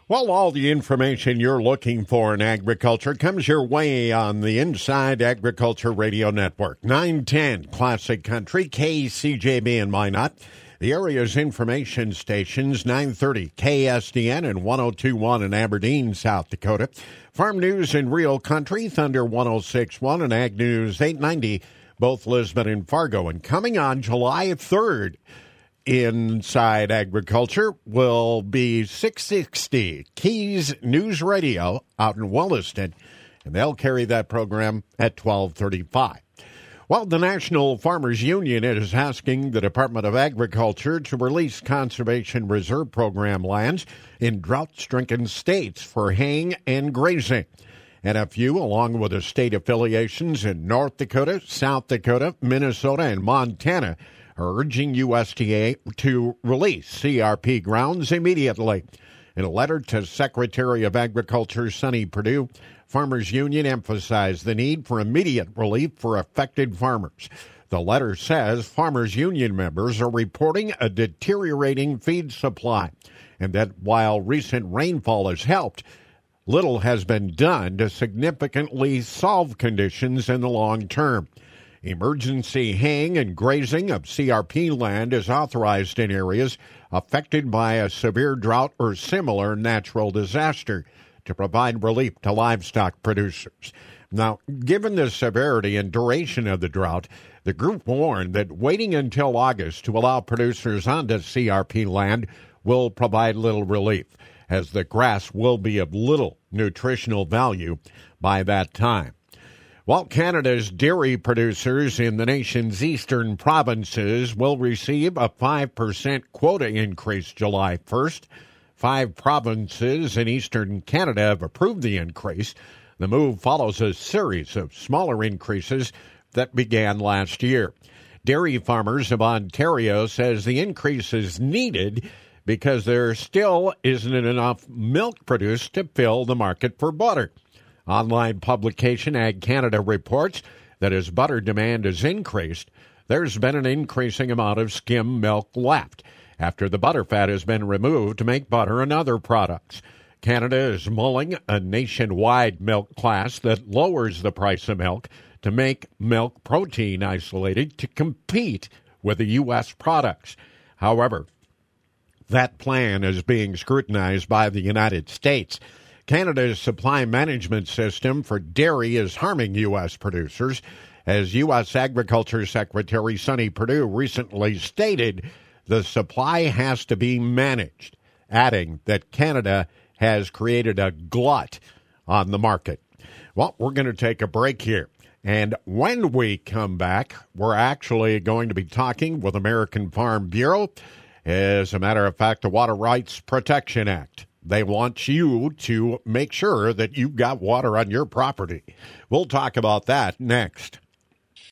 Well, all the information you're looking for in agriculture comes your way on the Inside Agriculture Radio Network. 910 Classic Country, KCJB in Minot. The area's information stations, 930 KSDN and 1021 in Aberdeen, South Dakota. Farm News in Real Country, Thunder 1061 and Ag News 890, both Lisbon and Fargo. And coming on July 3rd, Inside Agriculture will be 660 Keys News Radio out in Williston, and they'll carry that program at 12:35. Well, the National Farmers Union is asking the Department of Agriculture to release Conservation Reserve Program lands in drought-stricken states for haying and grazing. NFU, along with the state affiliations in North Dakota, South Dakota, Minnesota, and Montana, are urging USDA to release CRP grounds immediately. In a letter to Secretary of Agriculture Sonny Perdue, Farmers Union emphasized the need for immediate relief for affected farmers. The letter says Farmers Union members are reporting a deteriorating feed supply, and that while recent rainfall has helped, little has been done to significantly solve conditions in the long term. Emergency haying and grazing of CRP land is authorized in areas affected by a severe drought or similar natural disaster to provide relief to livestock producers. Now, given the severity and duration of the drought, the group warned that waiting until August to allow producers onto CRP land will provide little relief, as the grass will be of little nutritional value by that time. While Canada's dairy producers in the nation's eastern provinces will receive a 5% quota increase July 1st, 5 provinces in eastern Canada have approved the increase. The move follows a series of smaller increases that began last year. Dairy Farmers of Ontario says the increase is needed because there still isn't enough milk produced to fill the market for butter. Online publication Ag Canada reports that as butter demand has increased, there's been an increasing amount of skim milk left after the butterfat has been removed to make butter and other products. Canada is mulling a nationwide milk class that lowers the price of milk to make milk protein isolated to compete with the U.S. products. However, that plan is being scrutinized by the United States. Canada's supply management system for dairy is harming U.S. producers, as U.S. Agriculture Secretary Sonny Perdue recently stated the supply has to be managed, adding that Canada has created a glut on the market. Well, we're going to take a break here. And when we come back, we're actually going to be talking with American Farm Bureau. As a matter of fact, the Water Rights Protection Act. They want you to make sure that you've got water on your property. We'll talk about that next.